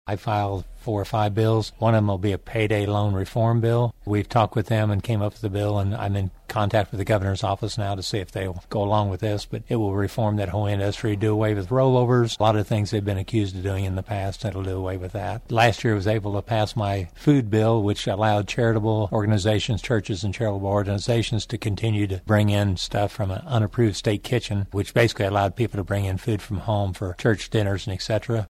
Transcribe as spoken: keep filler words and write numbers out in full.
I filed four or five bills. One of them will be a payday loan reform bill. We've talked with them and came up with the bill, and I'm in contact with the governor's office now to see if they'll go along with this. But it will reform that whole industry, do away with rollovers, a lot of things they've been accused of doing in the past. That'll do away with that. Last year I was able to pass my food bill, which allowed charitable organizations, churches, and charitable organizations to continue to bring in stuff from an unapproved state kitchen, which basically allowed people to bring in food from home for church dinners and et cetera.